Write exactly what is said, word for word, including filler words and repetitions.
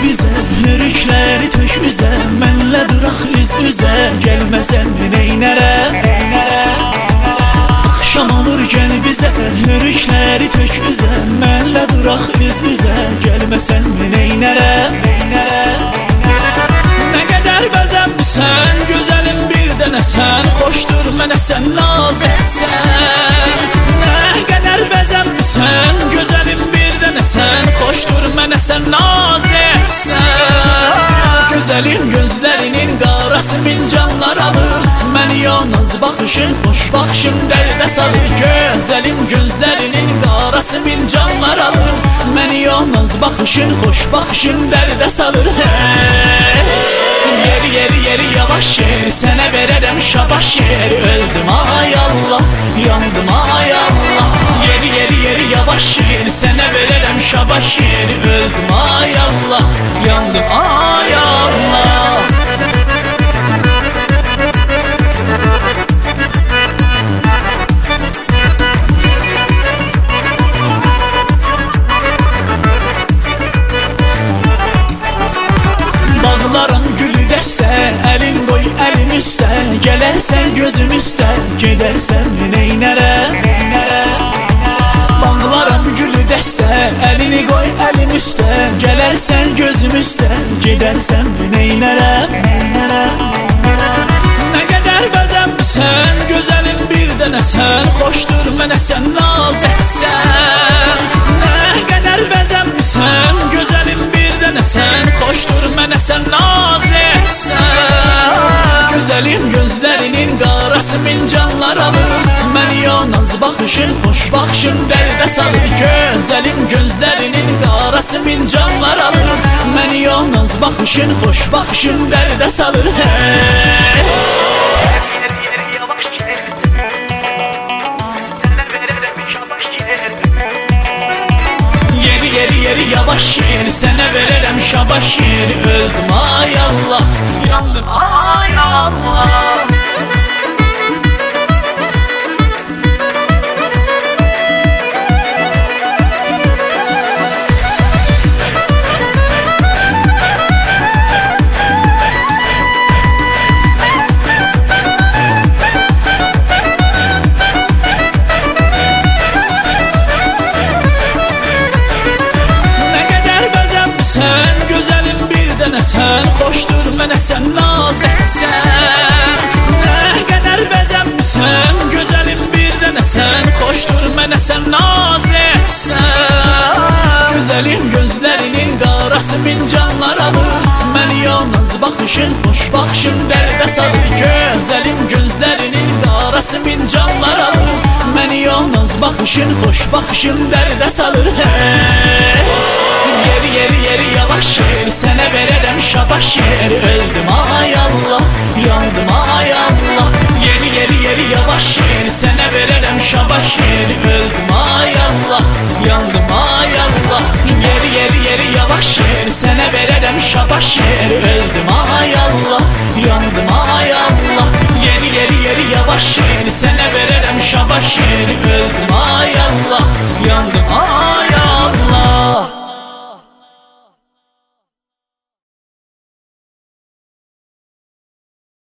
bizə, hörükləri tök üzə, mənlə duraq üz üzə, gəlməsən neynərəm, axşam olur gəl bizə, hörükləri tök üzə, mənlə duraq üz üzə, gəlməsən neynərəm, nə qədər bəzəmsən, gözəlim bir dənə sən, xoşdur mənə sən naz etsən, nə qədər bəzəmsən, gözəlim bir dənə sən, xoşdur mənə sən naz etsən, gözəlim gözlərinin qarası min canlar alır, məni yalnız baxışın, xoş baxışın dərdə salır, gözəlim gözlərinin qarası min canlar alır, məni yalnız baxışın, xoş baxışın dərdə salır, hey! Yeri yeri yeri yavaş yer, sənə verərəm şabaş yer, öldüm ay Allah, yandım ay Allah. Yeri yeri yeri yavaş yer, sənə verərəm şabaş yer, öldüm ay Allah, yandım ay Allah. Bağlarım gülü dəstə, əlin qoy əlim üstə, gələrsən gözüm üstə, gedərsən neynərəm, bağlarım gülü dəstə, əlini qoy əlim üstə, gələrsən gözüm üstə, gedərsən neynərəm, nə qədər bəzəmsən, gözəlim bir dənə sən, xoşdur mənə sən naz etsən, nə qədər bəzəmsən, gözəlim bir dənə sən, xoşdur mənə sən naz etsən, gözəlim gözlərinin qarası min canlar alır, məni yalnız baxışın, xoş baxışın dərdə salır, gözəlim gözlərinin qarası min canlar alır, məni yalnız baxışın, xoş baxışın dərdə salır, hey! Yeri yeri yavaş yer, sənə verərəm şabaş yer, öldüm ay Allah, yandım ay Allah. Sən xoşdur mənə sən naz etsən, nə qədər bəzəmsən, gözəlim bir dənə sən, xoşdur mənə sən naz etsən, gözəlim gözlərinin qarası min canlar alır, məni yalnız baxışın, xoş baxışın dərdə salır, gözəlim gözlərinin qarası min canlar alır, məni yalnız baxışın, xoş baxışın dərdə salır, hey! Yeri yeri yeri yavaş yer, sənə verərəm şabaş yer, öldüm ay Allah, yandım ay Allah. Yeri yeri yeri yavaş yer, sənə verərəm şabaş yer, öldüm ay Allah, yandım ay Allah. Yeri yeri yeri yavaş yer, sənə verərəm şabaş yer, öldüm ay Allah, yandım ay Allah. Yeri yeri yeri yavaş yer, sənə verərəm şabaş yer, öldüm